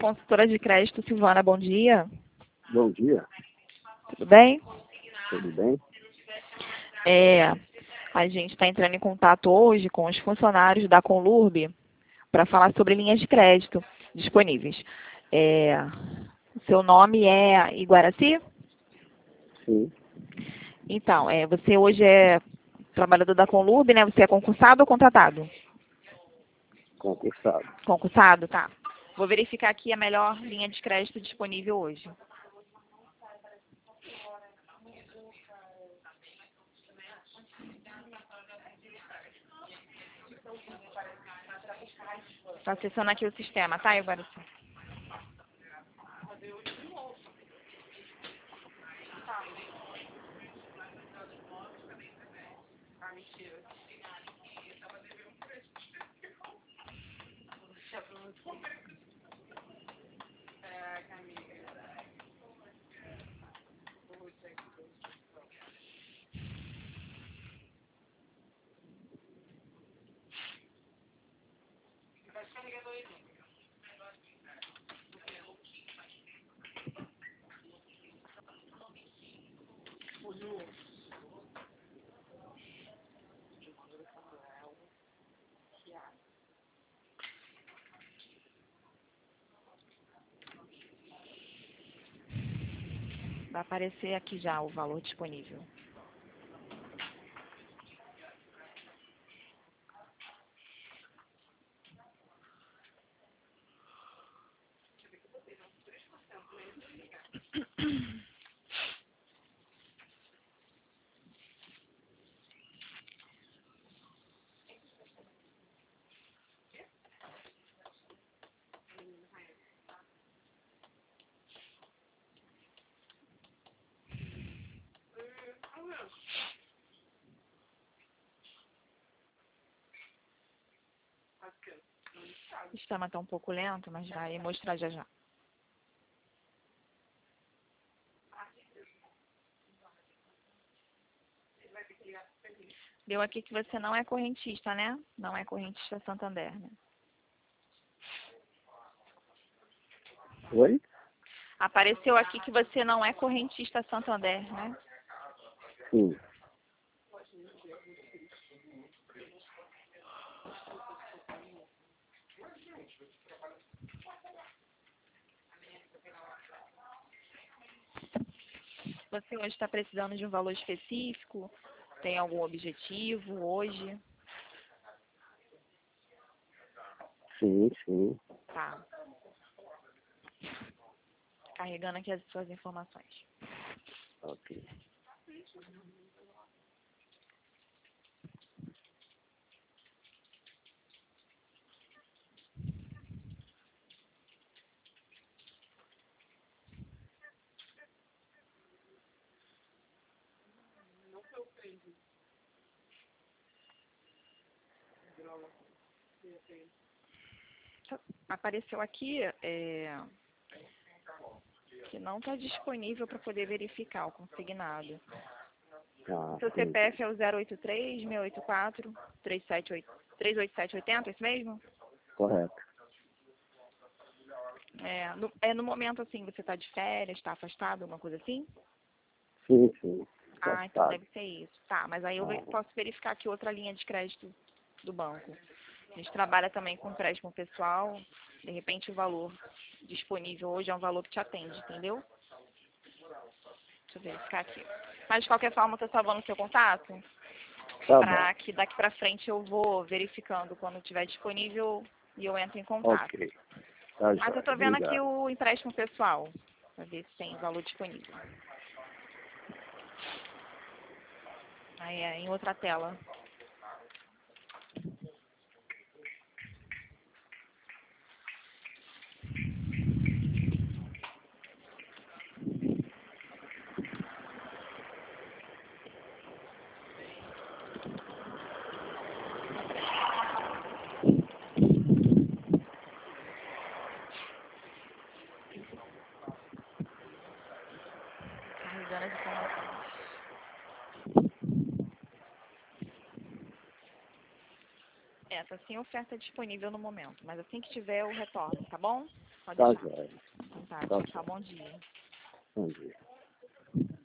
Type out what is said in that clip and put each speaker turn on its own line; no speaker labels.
consultora de crédito Silvana, bom dia.
Bom dia,
Tudo bem?
tudo bem?
A gente está entrando em contato hoje com os funcionários da Conlurb para falar sobre linhas de crédito disponíveis. O seu nome é Iguaraci?
Sim,
Então, você hoje é trabalhador da Conlurb, né? Você é concursado ou contratado?
concursado.
Concursado, tá. Vou verificar aqui a melhor linha de crédito disponível hoje. Está acessando aqui o sistema, tá, Iguaraci? Vai aparecer aqui já o valor disponível. O sistema está um pouco lento, mas vai mostrar já já. Deu aqui que você não é correntista, né? Não é correntista Santander, né?
Oi?
Apareceu aqui que você não é correntista Santander, né?
Sim,
Você hoje está precisando de um valor específico? Tem algum objetivo hoje?
sim.
Tá. Carregando aqui as suas informações.
Ok.
Apareceu aqui que não está disponível para poder verificar o consignado. Seu
Sim,
CPF é o 083-684-38780, é isso mesmo?
correto.
No momento, assim, você está de férias, está afastado, alguma coisa assim?
Sim,
Ah, então
afastado.
deve ser isso. Tá, mas aí eu posso verificar aqui outra linha de crédito do banco. A gente trabalha também com empréstimo pessoal. De repente o valor disponível hoje é um valor que te atende, entendeu? Deixa eu verificar aqui. Mas de qualquer forma, eu estou salvando o seu contato
Tá
para
bom,
que daqui para frente eu vou verificando quando estiver disponível e eu entro em contato.
ok. Tá
Mas eu
jóia,
estou vendo aqui
obrigado.
o empréstimo pessoal, para ver se tem valor disponível. Aí é em outra tela. Carregando as informações. Tá sem oferta disponível no momento, mas assim que tiver eu retorno, tá bom? Pode
Tá,
deixar.
joia.
Então tá,
Tá,
tchau, tchau, bom dia.
Bom dia.